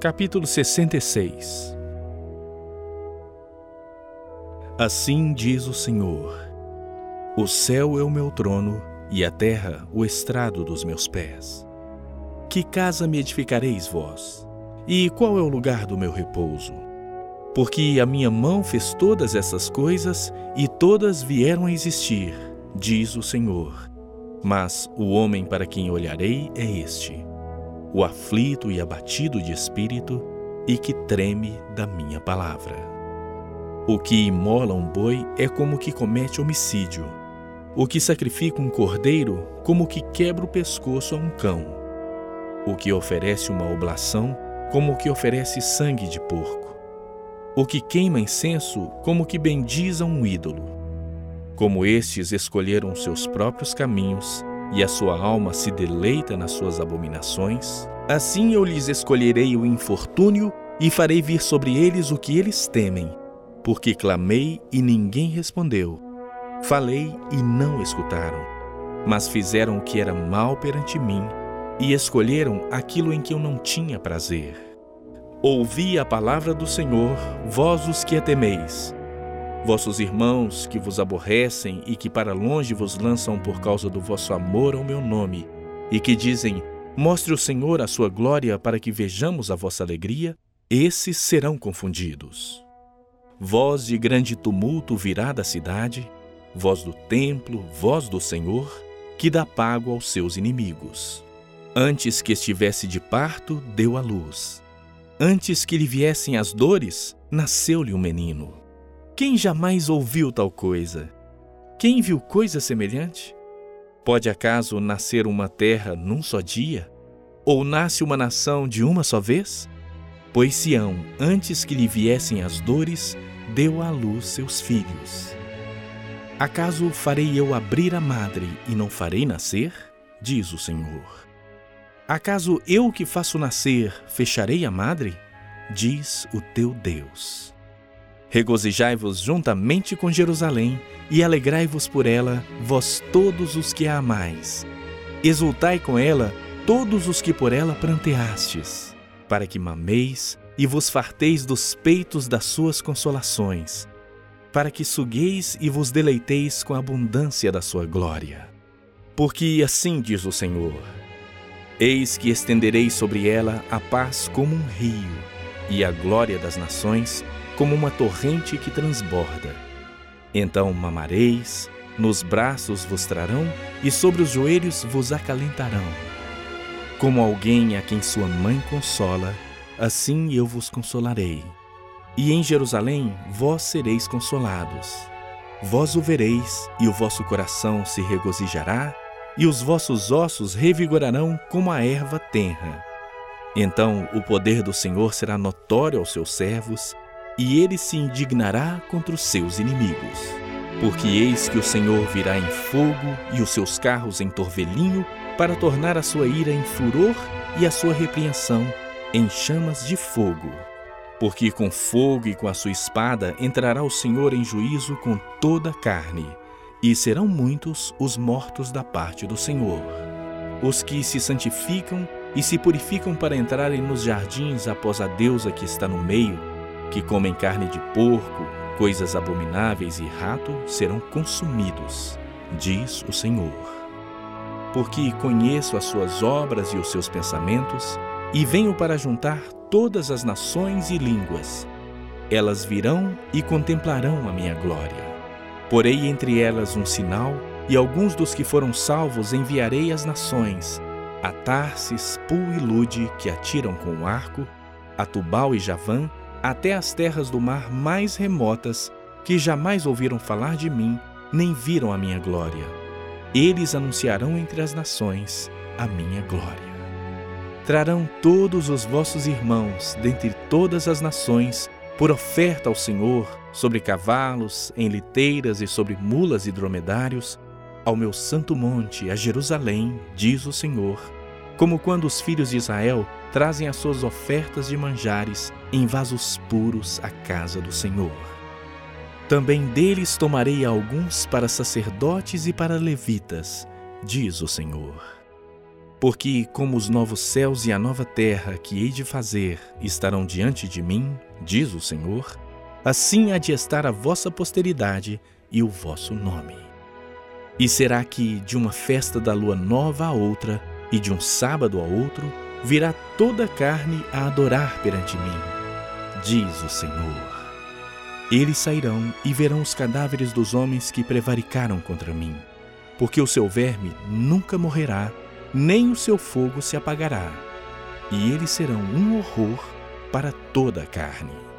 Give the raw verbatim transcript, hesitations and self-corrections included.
Capítulo sessenta e seis. Assim diz o Senhor: o céu é o meu trono e a terra o estrado dos meus pés. Que casa me edificareis vós? E qual é o lugar do meu repouso? Porque a minha mão fez todas essas coisas e todas vieram a existir, diz o Senhor. Mas o homem para quem olharei é este: o aflito e abatido de espírito, e que treme da minha palavra. O que imola um boi é como o que comete homicídio. O que sacrifica um cordeiro, como o que quebra o pescoço a um cão. O que oferece uma oblação, como o que oferece sangue de porco. O que queima incenso, como o que bendiz a um ídolo. Como estes escolheram seus próprios caminhos, e a sua alma se deleita nas suas abominações, assim eu lhes escolherei o infortúnio e farei vir sobre eles o que eles temem, porque clamei e ninguém respondeu, falei e não escutaram, mas fizeram o que era mal perante mim e escolheram aquilo em que eu não tinha prazer. Ouvi a palavra do Senhor, vós os que a temeis. Vossos irmãos que vos aborrecem e que para longe vos lançam por causa do vosso amor ao meu nome, e que dizem: mostre o Senhor a sua glória para que vejamos a vossa alegria, esses serão confundidos. Voz de grande tumulto virá da cidade, voz do templo, voz do Senhor, que dá pago aos seus inimigos. Antes que estivesse de parto, deu à luz. Antes que lhe viessem as dores, nasceu-lhe um menino. Quem jamais ouviu tal coisa? Quem viu coisa semelhante? Pode acaso nascer uma terra num só dia? Ou nasce uma nação de uma só vez? Pois Sião, antes que lhe viessem as dores, deu à luz seus filhos. Acaso farei eu abrir a madre e não farei nascer? Diz o Senhor. Acaso eu que faço nascer, fecharei a madre? Diz o teu Deus. Regozijai-vos juntamente com Jerusalém e alegrai-vos por ela, vós todos os que a amais. Exultai com ela todos os que por ela pranteastes, para que mameis e vos farteis dos peitos das suas consolações, para que sugueis e vos deleiteis com a abundância da sua glória. Porque assim diz o Senhor: eis que estenderei sobre ela a paz como um rio, e a glória das nações como uma torrente que transborda. Então mamareis, nos braços vos trarão, e sobre os joelhos vos acalentarão. Como alguém a quem sua mãe consola, assim eu vos consolarei. E em Jerusalém vós sereis consolados. Vós o vereis, e o vosso coração se regozijará, e os vossos ossos revigorarão como a erva tenra. Então o poder do Senhor será notório aos seus servos, e ele se indignará contra os seus inimigos. Porque eis que o Senhor virá em fogo e os seus carros em torvelinho, para tornar a sua ira em furor e a sua repreensão em chamas de fogo. Porque com fogo e com a sua espada entrará o Senhor em juízo com toda a carne, e serão muitos os mortos da parte do Senhor. Os que se santificam e se purificam para entrarem nos jardins após a deusa que está no meio, que comem carne de porco, coisas abomináveis e rato, serão consumidos, diz o Senhor. Porque conheço as suas obras e os seus pensamentos, e venho para juntar todas as nações e línguas. Elas virão e contemplarão a minha glória. Porei entre elas um sinal, e alguns dos que foram salvos enviarei às nações, a Tarsis, Pul e Lude, que atiram com o arco, a Tubal e Javã, até as terras do mar mais remotas, que jamais ouviram falar de mim, nem viram a minha glória. Eles anunciarão entre as nações a minha glória. Trarão todos os vossos irmãos, dentre todas as nações, por oferta ao Senhor, sobre cavalos, em liteiras e sobre mulas e dromedários, ao meu santo monte, a Jerusalém, diz o Senhor, como quando os filhos de Israel trazem as suas ofertas de manjares em vasos puros à casa do Senhor. Também deles tomarei alguns para sacerdotes e para levitas, diz o Senhor. Porque como os novos céus e a nova terra que hei de fazer estarão diante de mim, diz o Senhor, assim há de estar a vossa posteridade e o vosso nome. E será que de uma festa da lua nova a outra, e de um sábado a outro, virá toda a carne a adorar perante mim, diz o Senhor. Eles sairão e verão os cadáveres dos homens que prevaricaram contra mim, porque o seu verme nunca morrerá, nem o seu fogo se apagará, e eles serão um horror para toda a carne.